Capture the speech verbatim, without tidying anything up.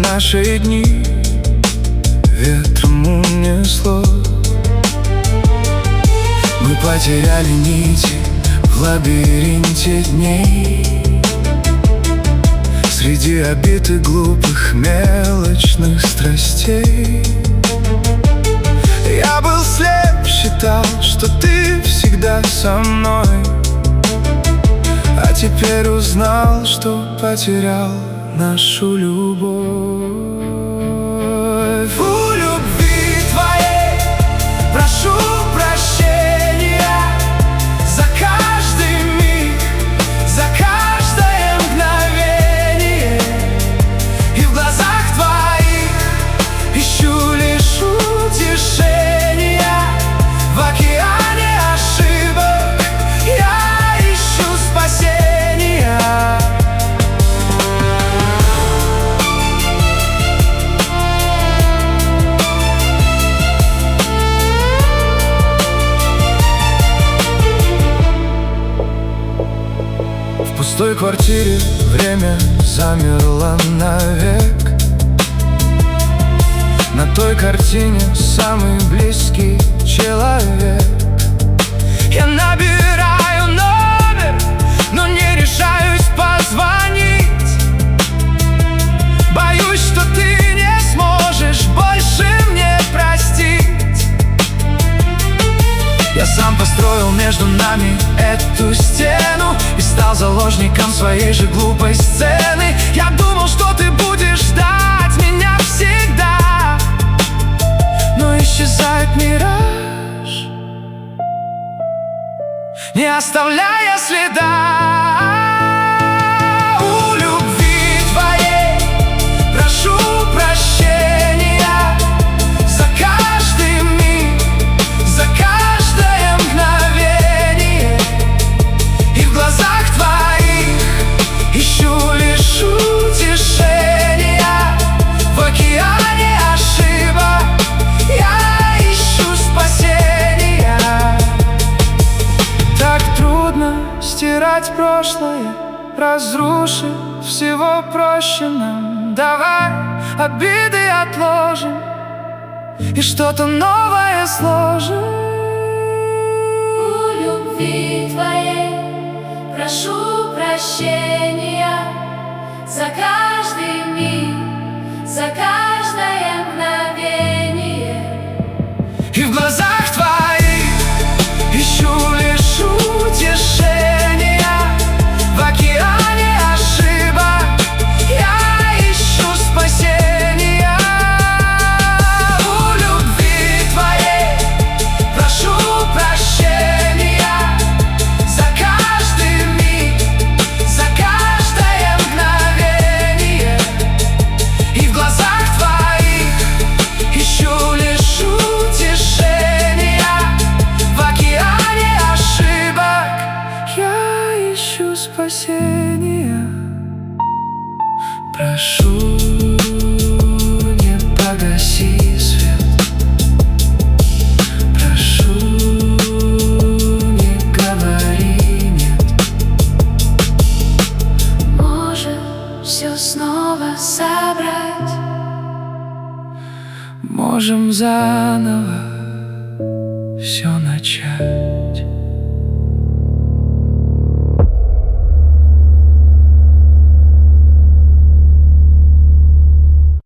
наши дни ветром унесло. Мы потеряли нити в лабиринте дней, среди обид и глупых мелочных страстей. Я был слеп, считал, что ты всегда со мной, а теперь узнал, что потерял нашу любовь. У любви твоей прошу прощения за каждый миг, за каждое мгновение, и в глазах твоих ищу лишь утешения. В океане ошибок я ищу спасения. В пустой квартире время замерло навек. На той картине самый близкий человек. Я набираю номер, но не решаюсь позвонить. Боюсь, что ты не сможешь больше мне простить. Я сам построил между нами эту стену и стал заложником своей же глупой сцены. Я думал, что ты будешь ждать меня всегда, но исчезает мираж, не оставляя следа. У любви твоей прошу прощения за каждый миг, за каждое мгновение, и в глазах твоих ищу лишь утешения. В океане ошибок я ищу спасения. Так трудно стирать прошлое, разрушить всего проще нам. Давай обиды отложим и что-то новое сложим. У любви твоей прошу прощения за каждый миг, за каждое мгновение, И в глазах твоих ищу лишь утешения. В океане ошибок я ищу спасения. У любви твоей прошу прощения за каждый миг, за каждое мгновение, и в глазах твоих ищу лишь утешения. В океане ошибок я ищу спасения. Прошу, не погаси свет. Прошу, не говори нет. может все снова собрать. Можем заново все начать.